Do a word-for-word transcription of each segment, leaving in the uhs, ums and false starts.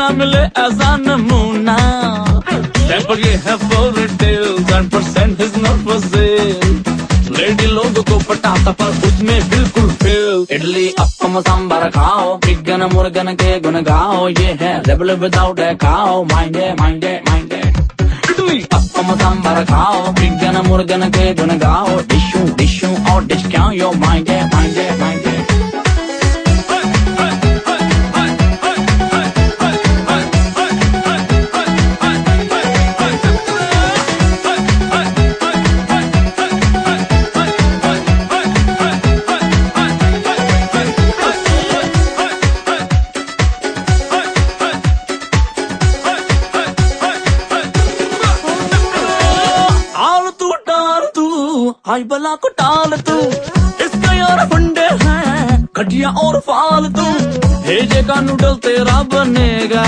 ना मिले ऐसा नमूना। टेम्पर ये है for retail, ten percent is not for sale. Lady लोगों को पटाता पर उसमें बिल्कुल फेल। इडली अप्पम सांभर खाओ, चिकन मुर्गन के गुन गाओ, ये है रेबल विदाउट है खाओ, माइंडे माइंडे माइंडे। इडली अप्पम सांभर खाओ, चिकन मुर्गन के गुन गाओ, डिशू डिशू और डिश क्या यो माइंडे माइंडे माइंडे। हाय बला को टाल तू, इसका यार फंडे हैं खटिया और फालतू। भेजे का नूडल तेरा बनेगा,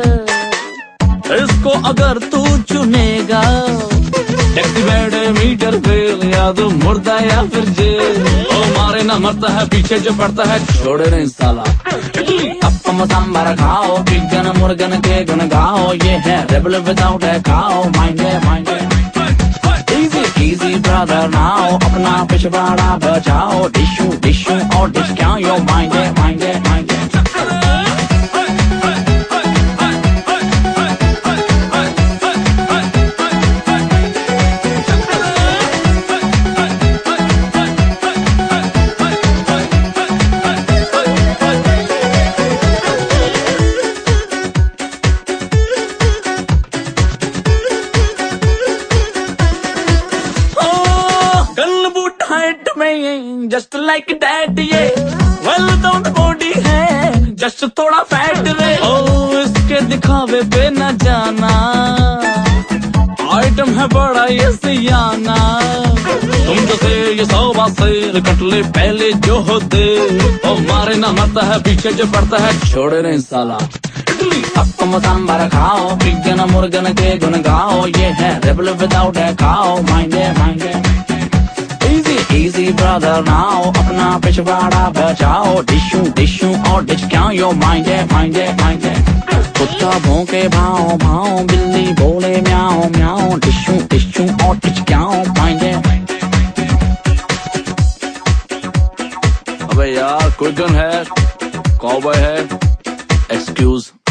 इसको अगर तू चुनेगा। टैक्सी बैड मीटर फेल, या तो मुर्दा या फिर जेल। ओ मारे ना मरता है पीछे जो पड़ता है, छोड़े नहीं साला। अप्पम सांभर खाओ, चिकन मुर्गन के गुन गाओ, ये है रेबल विदाउट है खाओ, माइंडे माइंडे। Easy brother now, अपना पिछवाड़ा बचाओ, डिशू डिशू और डिश क्या यो माइंडे माइंडे माइंडे। जस्ट लाइक डैड ये वेल डाउन बॉडी है, जस्ट थोड़ा फैट रे। ओ इसके दिखावे पे न जाना, आइटम है बड़ा ये सियाना। तुम जो से ये सौवा से कटले पहले जो होते, ओ मारे ना मरता है पीछे जो पड़ता है, छोड़े नहीं साला। अप्पम सांभर खाओ, चिकन मुर्गन के गुन गाओ, ये है रेबल विदाउट है खाओ, माइंडे माइंडे। Easy brother now, अपना पिछवाड़ा बचाओ, डिशू डिशू और डिश क्या यो माइंडे माइंडे माइंडे। कुत्ता भौंके भाओ भाओ, बिल्ली बोले म्याओ म्याओ, डिशू डिशू और डिश क्या माइंडे। अबे यार कोई गन है, कौबॉय है, एक्सक्यूज।